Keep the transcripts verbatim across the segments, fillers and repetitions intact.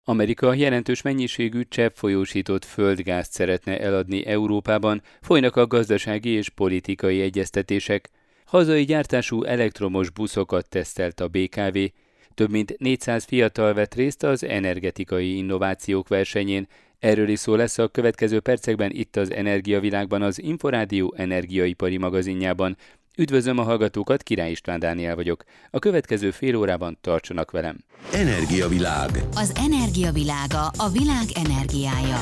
Amerika jelentős mennyiségű cseppfolyósított földgázt szeretne eladni Európában, folynak a gazdasági és politikai egyeztetések. Hazai gyártású elektromos buszokat tesztelt a bé ká vé, több mint négyszáz fiatal vett részt az energetikai innovációk versenyén. Erről is szó lesz a következő percekben itt az Energiavilágban, az Inforádió energiaipari magazinjában. Üdvözlöm a hallgatókat, Király István Dániel vagyok. A következő fél órában tartsanak velem. Energiavilág. Az energiavilága, a világ energiája.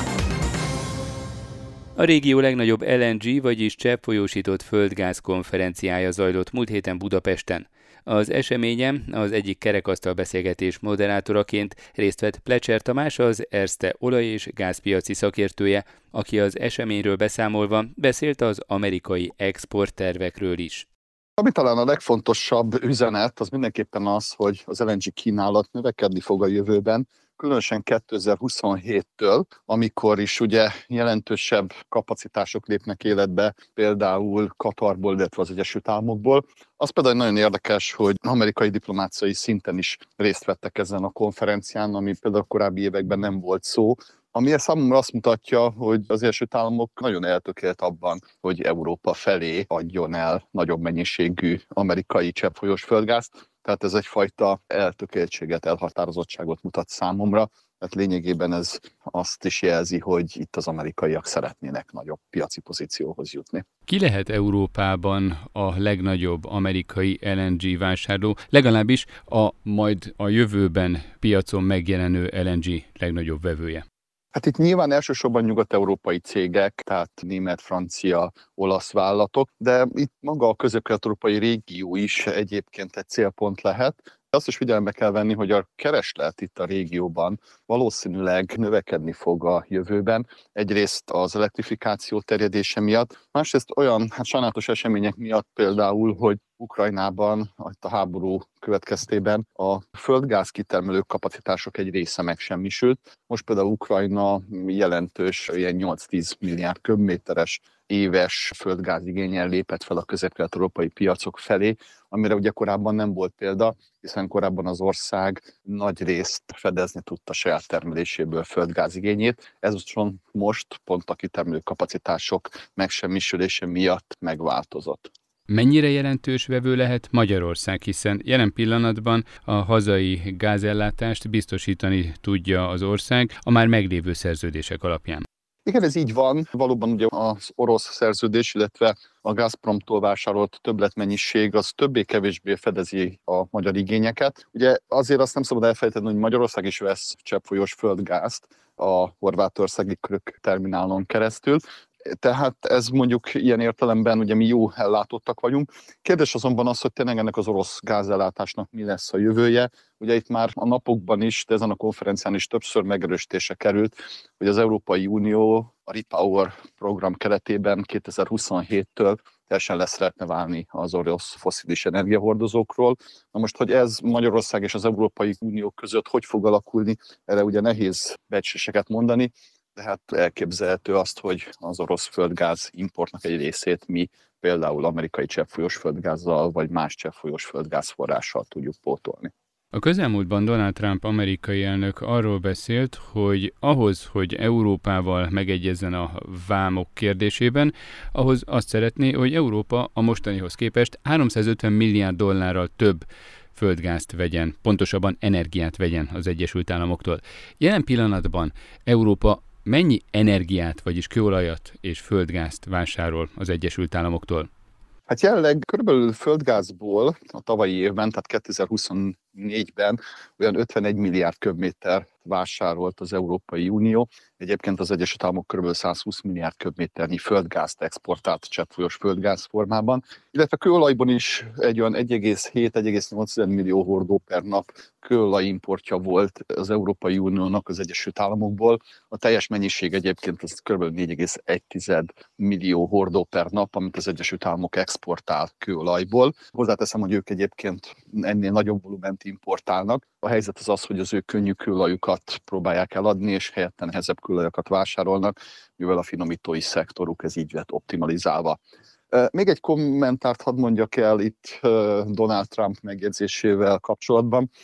A régió legnagyobb el en gé, vagyis cseppfolyósított földgáz konferenciája zajlott múlt héten Budapesten. Az eseményen az egyik kerekasztal beszélgetés moderátoraként részt vett Plecser Tamás, az Erste olaj- és gázpiaci szakértője, aki az eseményről beszámolva beszélt az amerikai exporttervekről is. Ami talán a legfontosabb üzenet, az mindenképpen az, hogy az el en gé kínálat növekedni fog a jövőben, különösen kétezer-huszonhéttől, amikor is ugye jelentősebb kapacitások lépnek életbe, például Katarból, illetve az Egyesült Államokból. Az például nagyon érdekes, hogy amerikai diplomáciai szinten is részt vettek ezen a konferencián, ami például a korábbi években nem volt szó, ami számomra azt mutatja, hogy az Egyesült Államok nagyon eltökélt abban, hogy Európa felé adjon el nagyobb mennyiségű amerikai cseppfolyós földgázt. Tehát ez egyfajta eltökéltséget, elhatározottságot mutat számomra. Tehát lényegében ez azt is jelzi, hogy itt az amerikaiak szeretnének nagyobb piaci pozícióhoz jutni. Ki lehet Európában a legnagyobb amerikai el en gé vásárló, legalábbis a majd a jövőben piacon megjelenő el en gé legnagyobb vevője? Hát itt nyilván elsősorban nyugat-európai cégek, tehát német, francia, olasz vállalatok, de itt maga a közép-kelet-európai régió is egyébként egy célpont lehet. Azt is figyelembe kell venni, hogy a kereslet itt a régióban valószínűleg növekedni fog a jövőben. Egyrészt az elektrifikáció terjedése miatt, másrészt olyan hát sajnálatos események miatt például, hogy Ukrajnában a háború következtében a földgáz kitermelő kapacitások egy része megsemmisült. Most például Ukrajna jelentős, ilyen nyolc-tíz milliárd köbméteres éves földgázigénnyel lépett fel a közép-kelet-európai piacok felé, amire ugye korábban nem volt példa, hiszen korábban az ország nagy részt fedezni tudta saját termeléséből földgázigényét. Ez most pont a kitermelő kapacitások megsemmisülése miatt megváltozott. Mennyire jelentős vevő lehet Magyarország, hiszen jelen pillanatban a hazai gázellátást biztosítani tudja az ország a már meglévő szerződések alapján? Igen, ez így van. Valóban ugye az orosz szerződés, illetve a Gazpromtól vásárolt többletmennyiség az többé-kevésbé fedezi a magyar igényeket. Ugye azért azt nem szabad elfelejteni, hogy Magyarország is vesz cseppfolyós földgázt a horvátországi Krk terminálon keresztül. Tehát ez mondjuk ilyen értelemben ugye mi jó ellátottak vagyunk. Kérdés azonban az, hogy tényleg ennek az orosz gázellátásnak mi lesz a jövője. Ugye itt már a napokban is, de ezen a konferencián is többször megerősítése került, hogy az Európai Unió a REPower program keretében kétezer-huszonhéttől teljesen le szeretne válni az orosz fosszilis energiahordozókról. Na most, hogy ez Magyarország és az Európai Unió között hogy fog alakulni, erre ugye nehéz becsléseket mondani, de hát elképzelhető azt, hogy az orosz földgáz importnak egy részét mi például amerikai cseppfolyós földgázzal vagy más cseppfolyós földgázforrással tudjuk pótolni. A közelmúltban Donald Trump amerikai elnök arról beszélt, hogy ahhoz, hogy Európával megegyezzen a vámok kérdésében, ahhoz azt szeretné, hogy Európa a mostanihoz képest háromszázötven milliárd dollárral több földgázt vegyen, pontosabban energiát vegyen az Egyesült Államoktól. Jelen pillanatban Európa mennyi energiát, vagyis kőolajat és földgázt vásárol az Egyesült Államoktól? Hát jelenleg körülbelül földgázból a tavalyi évben, tehát kétezer-huszonnégyben olyan ötvenegy milliárd köbméter vásárolt az Európai Unió. Egyébként az Egyesült Államok kb. százhúsz milliárd köbméternyi földgázt exportált cseppfolyós földgáz formában, illetve kőolajban is egy olyan egy egész hét - egy egész nyolc millió hordó per nap kőolaj importja volt az Európai Uniónak az Egyesült Államokból. A teljes mennyiség egyébként az kb. négy egész egy millió hordó per nap, amit az Egyesült Államok exportál kőolajból. Hozzáteszem, hogy ők egyébként ennél nagyobb volument importálnak. A helyzet az az, hogy az ő könnyű kőolajukat próbálják eladni, és helyette nehezebb kőolajokat vásárolnak, mivel a finomítói szektoruk ez így lett optimalizálva. Még egy kommentárt hadd mondjak el itt Donald Trump megjegyzésével kapcsolatban.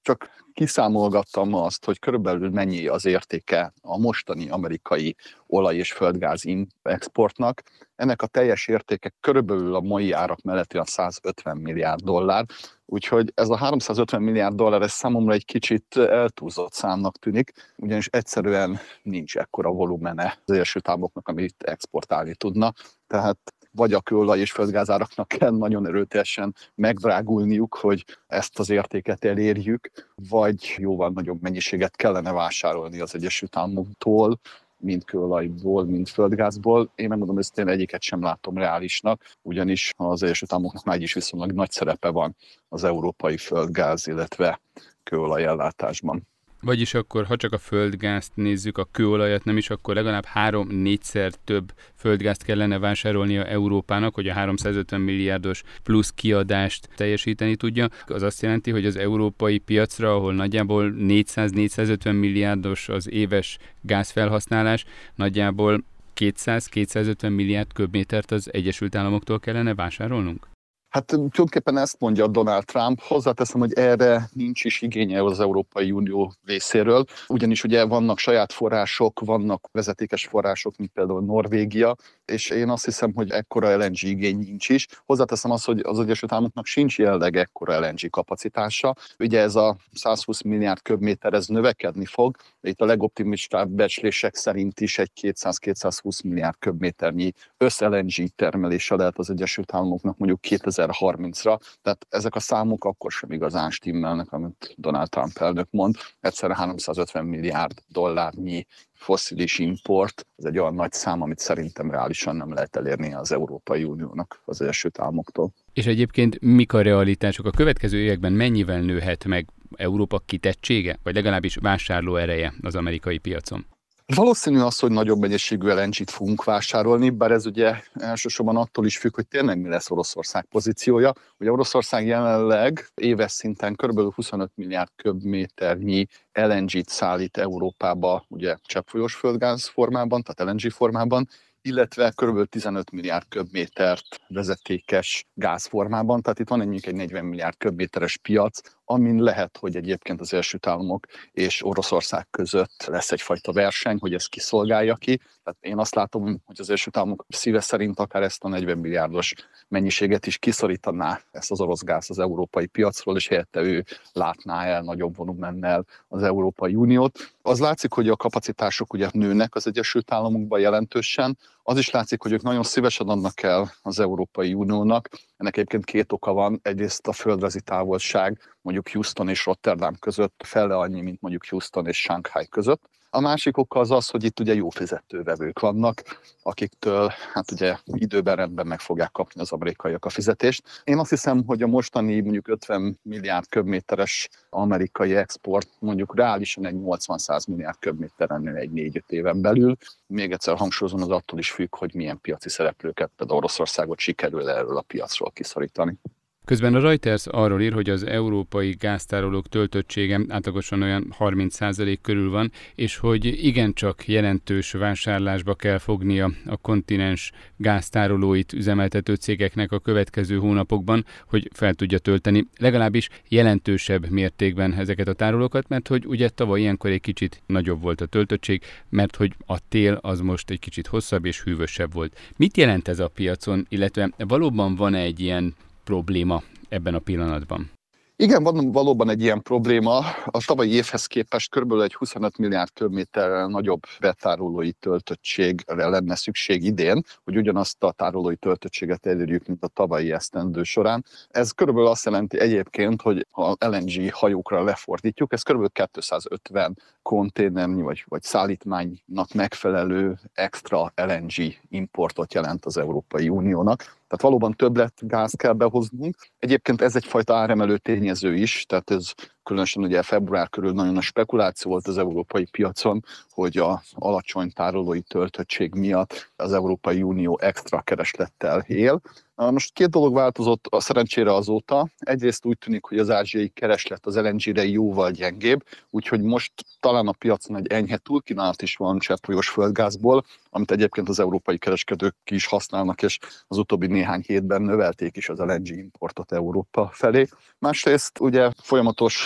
Csak kiszámolgattam azt, hogy körülbelül mennyi az értéke a mostani amerikai olaj- és földgáz exportnak. Ennek a teljes értéke körülbelül a mai árak mellett olyan százötven milliárd dollár, úgyhogy ez a háromszázötven milliárd dollár ez számomra egy kicsit eltúlzott számnak tűnik, ugyanis egyszerűen nincs ekkora volumene az Egyesült Államoknak, amit exportálni tudna. Tehát vagy a kőolaj és földgázáraknak kell nagyon erőteljesen megdrágulniuk, hogy ezt az értéket elérjük, vagy jóval nagyobb mennyiséget kellene vásárolni az Egyesült Államoktól, mind kőolajból, mind földgázból. Én megmondom, hogy ezt én egyiket sem látom reálisnak, ugyanis az Egyesült Államoknak már így is viszonylag nagy szerepe van az európai földgáz, illetve kőolaj ellátásban. Vagyis akkor, ha csak a földgázt nézzük, a kőolajat nem is, akkor legalább három-négyszer több földgázt kellene vásárolnia Európának, hogy a háromszázötven milliárdos plusz kiadást teljesíteni tudja. Az azt jelenti, hogy az európai piacra, ahol nagyjából négyszáz-négyszázötven milliárdos az éves gázfelhasználás, nagyjából kétszáz-kétszázötven milliárd köbmétert az Egyesült Államoktól kellene vásárolnunk? Hát tulajdonképpen ezt mondja Donald Trump, hozzáteszem, hogy erre nincs is igénye az Európai Unió részéről, ugyanis ugye vannak saját források, vannak vezetékes források, mint például Norvégia, és én azt hiszem, hogy ekkora el en gé igény nincs is. Hozzáteszem azt, hogy az Egyesült Államoknak sincs jelenleg ekkora el en gé kapacitása. Ugye ez a százhúsz milliárd köbméter, ez növekedni fog, itt a legoptimistább becslések szerint is egy kétszáz-kétszázhúsz milliárd köbméternyi össz-el en gé termelése lehet az Egyesült Államoknak mondjuk kétezer-harmincra, tehát ezek a számok akkor sem igazán stimmelnek, amit Donald Trump elnök mond. Egyszerre háromszázötven milliárd dollárnyi fosszilis import, ez egy olyan nagy szám, amit szerintem reálisan nem lehet elérni az Európai Uniónak az Egyesült Államoktól. És egyébként mik a realitások? A következő években mennyivel nőhet meg Európa kitettsége, vagy legalábbis vásárló ereje az amerikai piacon? Valószínű az, hogy nagyobb mennyiségű el en gét fogunk vásárolni, bár ez ugye elsősorban attól is függ, hogy tényleg mi lesz Oroszország pozíciója. Ugye Oroszország jelenleg éves szinten kb. huszonöt milliárd köbméternyi el en gét szállít Európába, ugye cseppfolyós földgáz formában, tehát el en gé formában, illetve kb. tizenöt milliárd köbmétert vezetékes gázformában, tehát itt van mondjuk egy negyven milliárd köbméteres piac, amin lehet, hogy egyébként az Egyesült Államok és Oroszország között lesz egyfajta verseny, hogy ezt kiszolgálja ki. Tehát én azt látom, hogy az Egyesült Államok szíve szerint akár ezt a negyven milliárdos mennyiséget is kiszorítaná ezt az orosz gáz az európai piacról, és helyette ő látná el nagyobb volumennel az Európai Uniót. Az látszik, hogy a kapacitások ugye nőnek az Egyesült Államokban jelentősen, az is látszik, hogy ők nagyon szívesen adnak el az Európai Uniónak. Ennek egyébként két oka van. Egyrészt a földrajzi távolság mondjuk Houston és Rotterdam között fele annyi, mint mondjuk Houston és Shanghai között. A másik oka az az, hogy itt ugye jó fizetővevők vannak, akiktől hát ugye időben rendben meg fogják kapni az amerikaiak a fizetést. Én azt hiszem, hogy a mostani mondjuk ötven milliárd köbméteres amerikai export mondjuk reálisan egy nyolcvan-száz milliárd köbméteren nő egy négy-öt éven belül. Még egyszer hangsúlyozom, az attól is függ, hogy milyen piaci szereplőket, például Oroszországot sikerül erről a piacról kiszorítani. Közben a Reuters arról ír, hogy az európai gáztárolók töltöttsége átlagosan olyan harminc százalék körül van, és hogy igencsak jelentős vásárlásba kell fognia a kontinens gáztárolóit üzemeltető cégeknek a következő hónapokban, hogy fel tudja tölteni legalábbis jelentősebb mértékben ezeket a tárolókat, mert hogy ugye tavaly ilyenkor egy kicsit nagyobb volt a töltöttség, mert hogy a tél az most egy kicsit hosszabb és hűvösebb volt. Mit jelent ez a piacon, illetve valóban van-e egy ilyen probléma ebben a pillanatban? Igen, van valóban egy ilyen probléma. A tavalyi évhez képest körülbelül egy huszonöt milliárd köbméterrel nagyobb betárolói töltöttségre lenne szükség idén, hogy ugyanazt a tárolói töltöttséget elérjük, mint a tavalyi esztendő során. Ez körülbelül azt jelenti egyébként, hogy ha el en gé hajókra lefordítjuk, ez körülbelül kétszázötven konténernyi vagy, vagy szállítmánynak megfelelő extra el en gé importot jelent az Európai Uniónak. Tehát valóban többlet gáz kell behoznunk. Egyébként ez egyfajta áremelő tényező is, tehát ez különösen ugye február körül nagyon a spekuláció volt az európai piacon, hogy az alacsony tárolói töltöttség miatt az Európai Unió extra kereslettel él. Most két dolog változott a szerencsére azóta. Egyrészt úgy tűnik, hogy az ázsiai kereslet az el en gére jóval gyengébb, úgyhogy most talán a piacon egy enyhe túlkínálat is van cseppfolyós földgázból, amit egyébként az európai kereskedők is használnak, és az utóbbi néhány hétben növelték is az el en gé importot Európa felé. Másrészt ugye folyamatos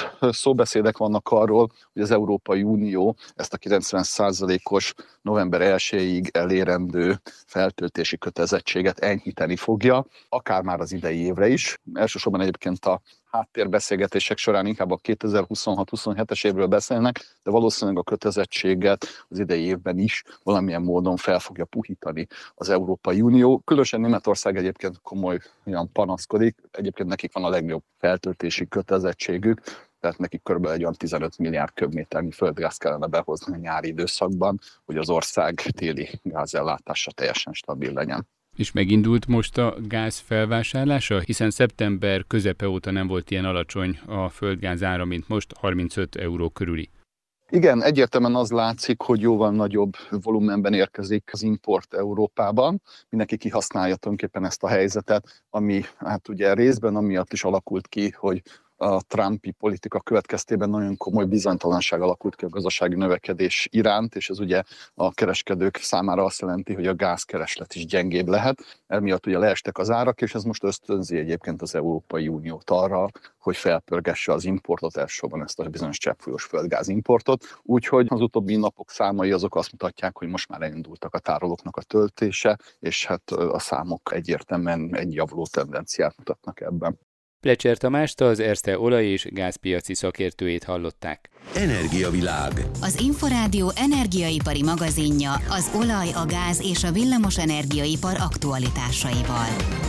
szóbeszédek vannak arról, hogy az Európai Unió ezt a kilencven százalékos november elsejéig elérendő feltöltési kötelezettséget enyhíteni fogja, akár már az idei évre is. Elsősorban egyébként a háttérbeszélgetések során inkább a kétezer-huszonhat-huszonhetes évről beszélnek, de valószínűleg a kötelezettséget az idei évben is valamilyen módon fel fogja puhítani az Európai Unió. Különösen Németország egyébként komolyan panaszkodik, egyébként nekik van a legjobb feltöltési kötelezettségük, tehát nekik kb. Egy olyan tizenöt milliárd köbméternyi földgáz kellene behozni a nyári időszakban, hogy az ország téli gázellátása teljesen stabil legyen. És megindult most a gáz felvásárlása, hiszen szeptember közepe óta nem volt ilyen alacsony a földgáz ára, mint most, harmincöt euró körüli. Igen, egyértelműen az látszik, hogy jóval nagyobb volumenben érkezik az import Európában. Mindenki kihasználja tulajdonképpen ezt a helyzetet, ami hát ugye részben amiatt is alakult ki, hogy a Trumpi politika következtében nagyon komoly bizonytalanság alakult ki a gazdasági növekedés iránt, és ez ugye a kereskedők számára azt jelenti, hogy a gázkereslet is gyengébb lehet. Emiatt ugye leestek az árak, és ez most ösztönzi egyébként az Európai Uniót arra, hogy felpörgesse az importot, elsősorban ezt a bizonyos cseppfolyós földgáz importot. Úgyhogy az utóbbi napok számai azok azt mutatják, hogy most már elindultak a tárolóknak a töltése, és hát a számok egyértelműen egy javuló tendenciát mutatnak ebben. Plecser Tamást, az Erste olaj- és gázpiaci szakértőjét hallották. Energiavilág. Az Inforádió energiaipari magazinja az olaj, a gáz és a villamos energiaipar aktualitásaival.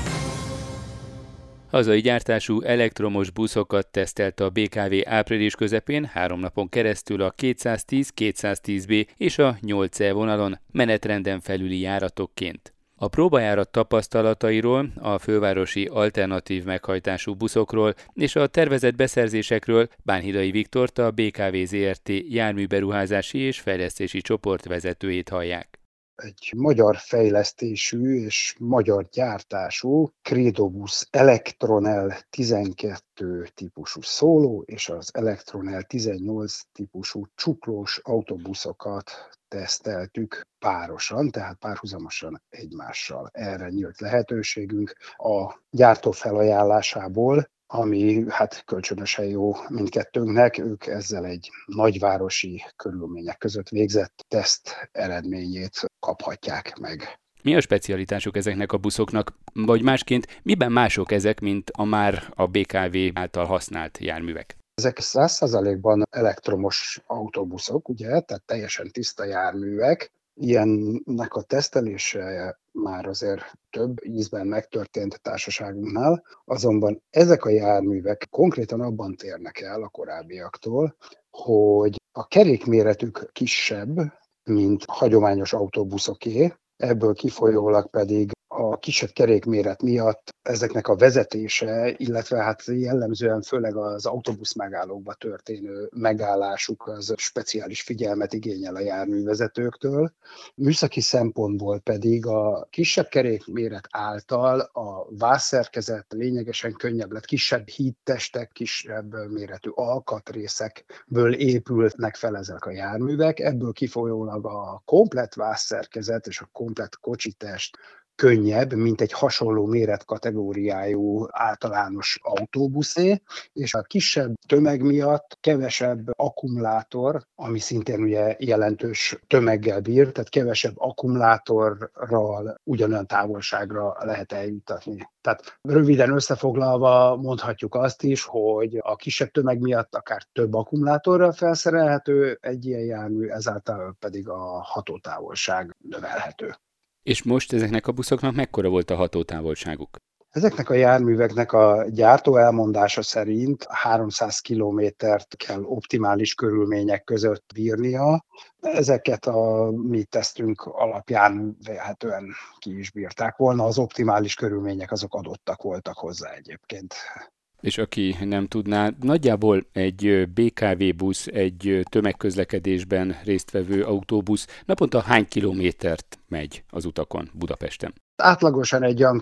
Hazai gyártású elektromos buszokat tesztelt a bé ká vé április közepén három napon keresztül a kétszáztíz, kétszáztíz bé és a nyolc é vonalon menetrenden felüli járatokként. A próbajárat tapasztalatairól, a fővárosi alternatív meghajtású buszokról és a tervezett beszerzésekről Bánhidai Viktort, a bé ká vé zé er té járműberuházási és fejlesztési csoport vezetőjét hallják. Egy magyar fejlesztésű és magyar gyártású Credo-busz Electron-L tizenkettő típusú szóló és az Electron-L tizennyolc típusú csuklós autóbuszokat teszteltük párosan, tehát párhuzamosan egymással. Erre nyílt lehetőségünk a gyártó felajánlásából, ami hát kölcsönösen jó mindkettőnknek. Ők ezzel egy nagyvárosi körülmények között végzett teszt eredményét kaphatják meg. Mi a specialitásuk ezeknek a buszoknak, vagy másként miben mások ezek, mint a már a bé ká vé által használt járművek? Ezek száz százalékban elektromos autóbuszok, ugye, tehát teljesen tiszta járművek. Ilyennek a tesztelése már azért több ízben megtörtént a társaságunknál, azonban ezek a járművek konkrétan abban térnek el a korábbiaktól, hogy a kerékméretük kisebb, mint hagyományos autóbuszoké, ebből kifolyólag pedig a kisebb kerékméret miatt ezeknek a vezetése, illetve hát jellemzően főleg az autóbusz megállókba történő megállásuk az speciális figyelmet igényel a járművezetőktől. Műszaki szempontból pedig a kisebb kerékméret által a vászszerkezet lényegesen könnyebb lett, kisebb hídtestek, kisebb méretű alkatrészekből épülnek fel ezek a járművek, ebből kifolyólag a komplett vászszerkezet és a komplett kocsitest könnyebb, mint egy hasonló méretkategóriájú általános autóbuszé, és a kisebb tömeg miatt kevesebb akkumulátor, ami szintén ugye jelentős tömeggel bír, tehát kevesebb akkumulátorral ugyanolyan távolságra lehet eljutatni. Tehát röviden összefoglalva mondhatjuk azt is, hogy a kisebb tömeg miatt akár több akkumulátorral felszerelhető egy ilyen jármű, ezáltal pedig a hatótávolság növelhető. És most ezeknek a buszoknak mekkora volt a hatótávolságuk? Ezeknek a járműveknek a gyártó elmondása szerint háromszáz kilométert kell optimális körülmények között bírnia. Ezeket a mi tesztünk alapján vélhetően ki is bírták volna. Az optimális körülmények azok adottak voltak hozzá egyébként. És aki nem tudná, nagyjából egy bé ká vé busz, egy tömegközlekedésben résztvevő autóbusz naponta hány kilométert megy az utakon Budapesten? Átlagosan egy olyan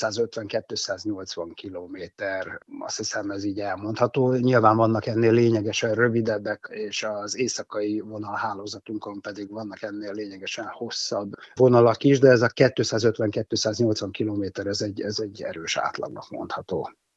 kétszázötven-kétszáznyolcvan kilométer, azt hiszem ez így elmondható. Nyilván vannak ennél lényegesen rövidebbek, és az éjszakai vonalhálózatunkon pedig vannak ennél lényegesen hosszabb vonalak is, de ez a kétszázötven-kétszáznyolcvan kilométer, ez egy, ez egy erős átlagnak mondható.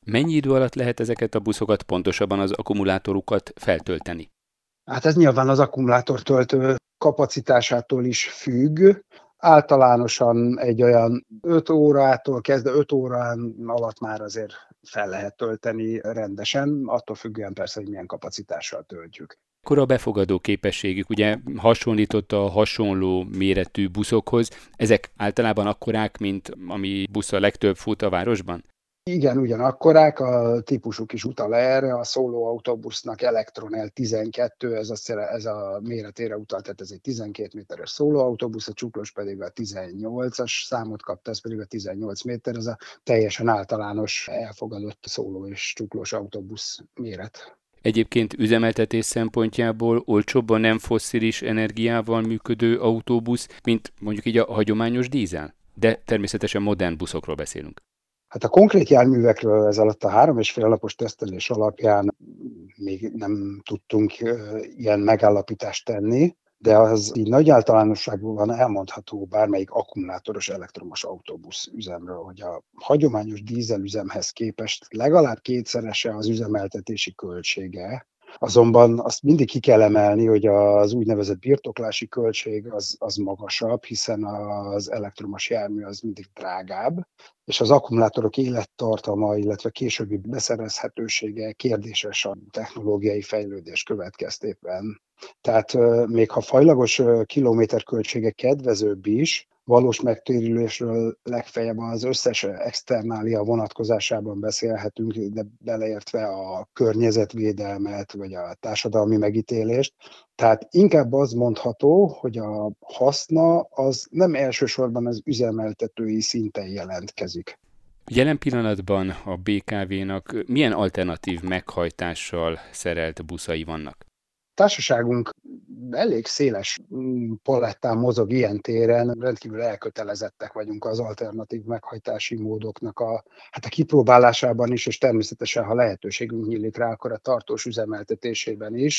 Mennyi idő alatt lehet ezeket a buszokat, pontosabban az akkumulátorukat feltölteni? Hát ez nyilván az akkumulátortöltő kapacitásától is függ. Általánosan egy olyan öt órától kezdve öt órán alatt már azért fel lehet tölteni rendesen, attól függően persze, hogy milyen kapacitással töltjük. Akkor a befogadó képességük, ugye hasonlított a hasonló méretű buszokhoz, ezek általában akkorák, mint ami busz a legtöbb fut a városban? Igen, ugyanakkorák, a típusuk is utal erre, a szóló autóbusznak Electron L tizenkettő, ez a, ez a méretére utal, tehát ez egy tizenkét méteres szóló autóbusz, a csuklós pedig a tizennyolcas számot kapta, ez pedig a tizennyolc méter, ez a teljesen általános elfogadott szóló és csuklós autóbusz méret. Egyébként üzemeltetés szempontjából olcsóbb a nem fosszilis energiával működő autóbusz, mint mondjuk így a hagyományos dízel? De természetesen modern buszokról beszélünk. Hát a konkrét járművekről ez alatt a három és fél napos tesztelés alapján még nem tudtunk ilyen megállapítást tenni, de az így nagy általánosságban elmondható bármelyik akkumulátoros elektromos autóbusz üzemről, hogy a hagyományos dízelüzemhez képest legalább kétszerese az üzemeltetési költsége. Azonban azt mindig ki kell emelni, hogy az úgynevezett birtoklási költség az, az magasabb, hiszen az elektromos jármű az mindig drágább, és az akkumulátorok élettartama, illetve későbbi beszerezhetősége kérdéses a technológiai fejlődés következtében. Tehát még ha fajlagos kilométerköltsége kedvezőbb is, valós megtérülésről legfeljebb az összes externália vonatkozásában beszélhetünk, de beleértve a környezetvédelmet, vagy a társadalmi megítélést. Tehát inkább az mondható, hogy a haszna az nem elsősorban az üzemeltetői szinten jelentkezik. Jelen pillanatban a bé ká vé-nak milyen alternatív meghajtással szerelt buszai vannak? Társaságunk elég széles palettán mozog ilyen téren, rendkívül elkötelezettek vagyunk az alternatív meghajtási módoknak a, hát a kipróbálásában is, és természetesen, ha lehetőségünk nyílik rá, akkor a tartós üzemeltetésében is.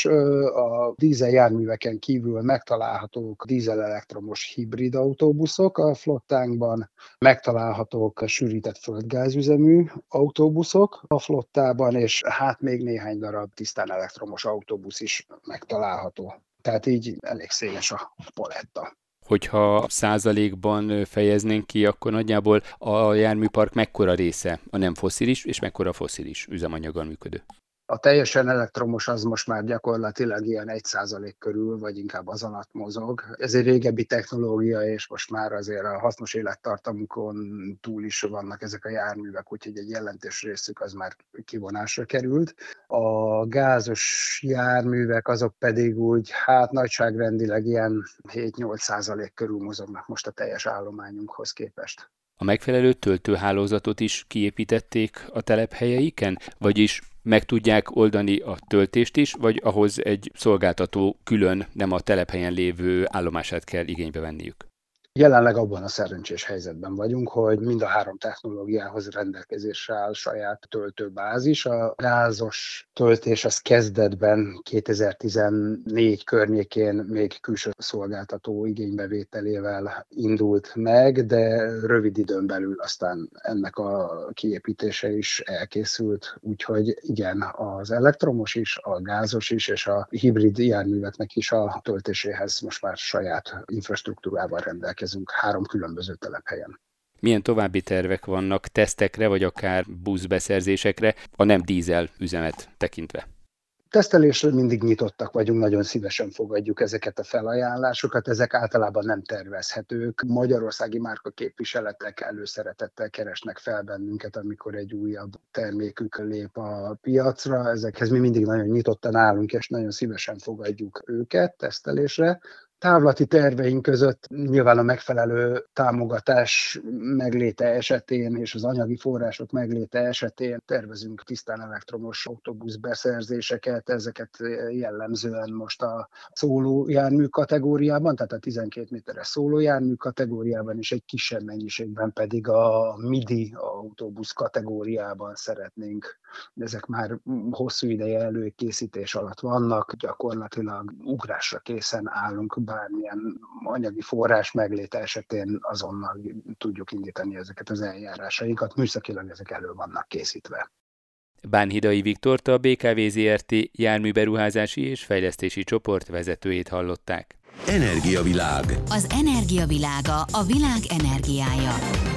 A dízel járműveken kívül megtalálhatók dízel-elektromos hibrid autóbuszok a flottánkban, megtalálhatók a sűrített földgázüzemű autóbuszok a flottában, és hát még néhány darab tisztán elektromos autóbusz is megtalálható. Tehát így elég széles a paletta. Hogyha százalékban fejeznénk ki, akkor nagyjából a járműpark mekkora része a nem fosszilis, és mekkora fosszilis üzemanyaggal működő? A teljesen elektromos az most már gyakorlatilag ilyen egy százalék körül, vagy inkább az alatt mozog. Ez egy régebbi technológia, és most már azért a hasznos élettartamukon túl is vannak ezek a járművek, úgyhogy egy jelentős részük az már kivonásra került. A gázos járművek azok pedig úgy, hát nagyságrendileg ilyen hét-nyolc százalék körül mozognak most a teljes állományunkhoz képest. A megfelelő töltőhálózatot is kiépítették a telephelyeiken, vagyis meg tudják oldani a töltést is, vagy ahhoz egy szolgáltató külön, nem a telephelyen lévő állomását kell igénybe venniük? Jelenleg abban a szerencsés helyzetben vagyunk, hogy mind a három technológiához rendelkezésre áll saját töltőbázis. A gázos töltés az kezdetben kétezer-tizennégy környékén még külső szolgáltató igénybevételével indult meg, de rövid időn belül aztán ennek a kiépítése is elkészült. Úgyhogy igen, az elektromos is, a gázos is, és a hibrid járműveknek is a töltéséhez most már saját infrastruktúrával rendelkezünk. Három különböző telephelyen. Milyen további tervek vannak tesztekre, vagy akár buszbeszerzésekre, a nem dízel üzemet tekintve? Tesztelésre mindig nyitottak vagyunk, nagyon szívesen fogadjuk ezeket a felajánlásokat, ezek általában nem tervezhetők. Magyarországi márkaképviseletek előszeretettel keresnek fel bennünket, amikor egy újabb termékük lép a piacra. Ezekhez mi mindig nagyon nyitottan állunk, és nagyon szívesen fogadjuk őket tesztelésre. Távlati terveink között nyilván a megfelelő támogatás megléte esetén és az anyagi források megléte esetén tervezünk tisztán elektromos autóbusz beszerzéseket, ezeket jellemzően most a szólójármű kategóriában, tehát a tizenkét méteres szólójármű kategóriában, és egy kisebb mennyiségben pedig a midi autóbusz kategóriában szeretnénk. Ezek már hosszú ideje előkészítés alatt vannak, gyakorlatilag ugrásra készen állunk, bármilyen anyagi forrás megléte esetén azonnal tudjuk indítani ezeket az eljárásainkat, műszakilag ezek elő vannak készítve. Bánhidai Viktort, a bé ká vé zé er té járműberuházási és fejlesztési csoport vezetőjét hallották. Energiavilág. Az energiavilága, a világ energiája.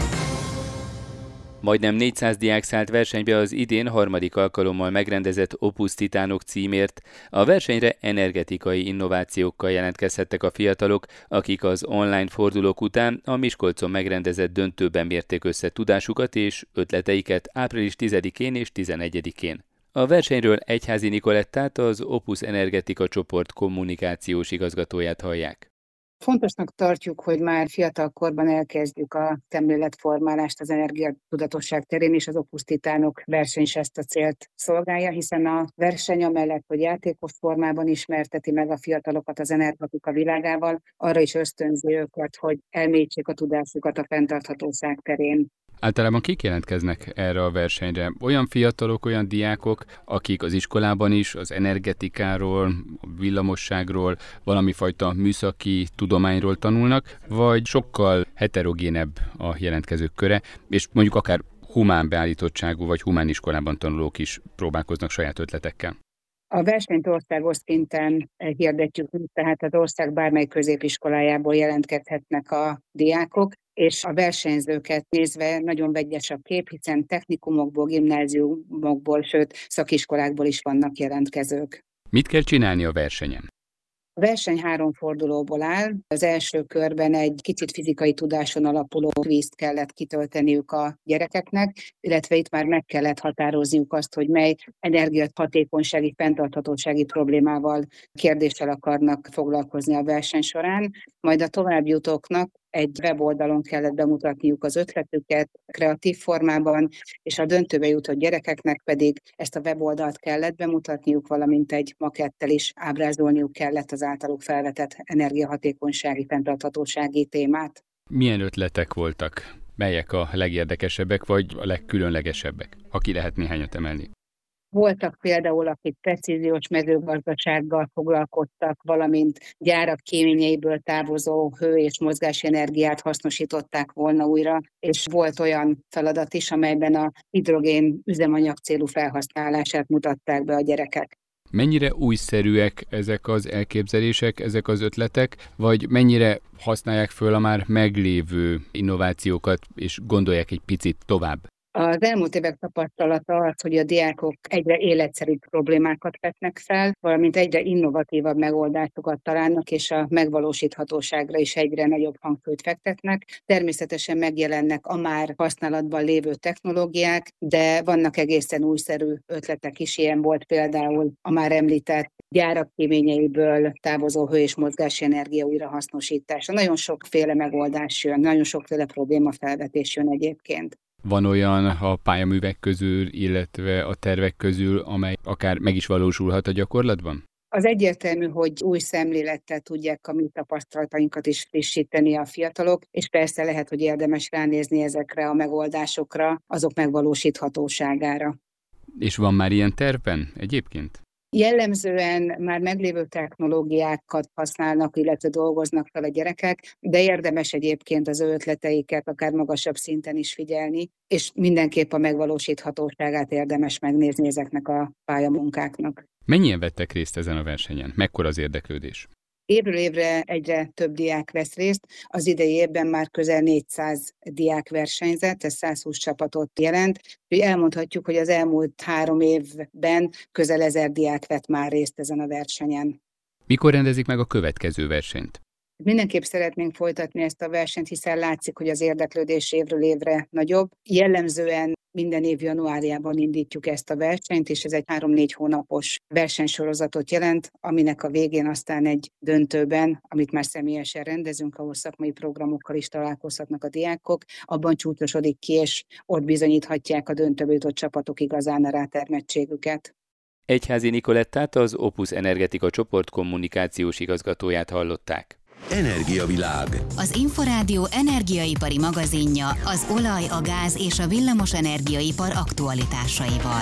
Majdnem négyszáz diák szállt versenybe az idén harmadik alkalommal megrendezett Opus Titánok címért. A versenyre energetikai innovációkkal jelentkezhettek a fiatalok, akik az online fordulók után a Miskolcon megrendezett döntőben mérték össze tudásukat és ötleteiket április tizedikén és tizenegyedikén. A versenyről Egyházi Nikolettát, az Opus Energetika csoport kommunikációs igazgatóját hallják. Fontosnak tartjuk, hogy már fiatal korban elkezdjük a szemléletformálást az energiatudatosság terén, és az Opus Titánok verseny is ezt a célt szolgálja, hiszen a verseny amellett, hogy játékos formában ismerteti meg a fiatalokat az energetika világával, arra is ösztönzi őket, hogy elmélyítsék a tudásukat a fenntarthatóság terén. Általában kik jelentkeznek erre a versenyre? Olyan fiatalok, olyan diákok, akik az iskolában is az energetikáról, a villamosságról, valami fajta műszaki tudományról tanulnak, vagy sokkal heterogénebb a jelentkezők köre, és mondjuk akár humán beállítottságú vagy humán iskolában tanulók is próbálkoznak saját ötletekkel. A versenyt országos szinten hirdetjük, tehát az ország bármely középiskolájából jelentkezhetnek a diákok, és a versenyzőket nézve nagyon vegyes a kép, hiszen technikumokból, gimnáziumokból, sőt szakiskolákból is vannak jelentkezők. Mit kell csinálni a versenyen? A verseny három fordulóból áll. Az első körben egy kicsit fizikai tudáson alapuló kvízt kellett kitölteniük a gyerekeknek, illetve itt már meg kellett határozniuk azt, hogy mely energiahatékonysági, fenntarthatósági problémával, kérdéssel akarnak foglalkozni a verseny során. Majd a továbbjutóknak egy weboldalon kellett bemutatniuk az ötletüket kreatív formában, és a döntőbe jutott gyerekeknek pedig ezt a weboldalt kellett bemutatniuk, valamint egy makettel is ábrázolniuk kellett az általuk felvetett energiahatékonysági, fenntarthatósági témát. Milyen ötletek voltak? Melyek a legérdekesebbek, vagy a legkülönlegesebbek, ha ki lehet néhányat emelni? Voltak például, akik precíziós mezőgazdasággal foglalkoztak, valamint gyárak kéményeiből távozó hő- és mozgási energiát hasznosították volna újra, és volt olyan feladat is, amelyben a hidrogén üzemanyag célú felhasználását mutatták be a gyerekek. Mennyire újszerűek ezek az elképzelések, ezek az ötletek, vagy mennyire használják föl a már meglévő innovációkat, és gondolják egy picit tovább? Az elmúlt évek tapasztalata az, hogy a diákok egyre életszerűbb problémákat vetnek fel, valamint egyre innovatívabb megoldásokat találnak, és a megvalósíthatóságra is egyre nagyobb hangsúlyt fektetnek. Természetesen megjelennek a már használatban lévő technológiák, de vannak egészen újszerű ötletek is, ilyen volt például a már említett gyárak kéményeiből távozó hő- és mozgási energia újrahasznosítása. Nagyon sokféle megoldás jön, nagyon sokféle problémafelvetés jön egyébként. Van olyan a pályaművek közül, illetve a tervek közül, amely akár meg is valósulhat a gyakorlatban? Az egyértelmű, hogy új szemlélettel tudják a mi tapasztalatainkat is frissíteni a fiatalok, és persze lehet, hogy érdemes ránézni ezekre a megoldásokra, azok megvalósíthatóságára. És van már ilyen tervben egyébként? Jellemzően már meglévő technológiákat használnak, illetve dolgoznak fel a gyerekek, de érdemes egyébként az ő ötleteiket akár magasabb szinten is figyelni, és mindenképp a megvalósíthatóságát érdemes megnézni ezeknek a pályamunkáknak. Mennyien vettek részt ezen a versenyen? Mekkora az érdeklődés? Évről évre egyre több diák vesz részt, az idei évben már közel négyszáz diák versenyzett, ez száz húsz csapatot jelent, úgyhogy elmondhatjuk, hogy az elmúlt három évben közel ezer diák vett már részt ezen a versenyen. Mikor rendezik meg a következő versenyt? Mindenképp szeretnénk folytatni ezt a versenyt, hiszen látszik, hogy az érdeklődés évről évre nagyobb. Jellemzően minden év januárjában indítjuk ezt a versenyt, és ez egy három-négy hónapos versenysorozatot jelent, aminek a végén aztán egy döntőben, amit már személyesen rendezünk, ahol szakmai programokkal is találkozhatnak a diákok, abban csúcsosodik ki, és ott bizonyíthatják a döntőbe jutott csapatok igazán a rátermettségüket. Egyházi Nikolettát, az Opus Energetika csoport kommunikációs igazgatóját hallották. Energiavilág. Az Inforádió energiaipari magazinja az olaj, a gáz és a villamos energiaipar aktualitásaival.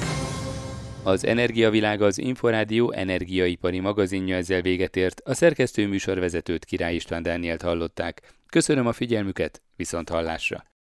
Az Energiavilág az Inforádió energiaipari magazinja ezzel véget ért. A szerkesztő műsorvezetőt, Király István Dánielt hallották. Köszönöm a figyelmüket, viszont hallásra!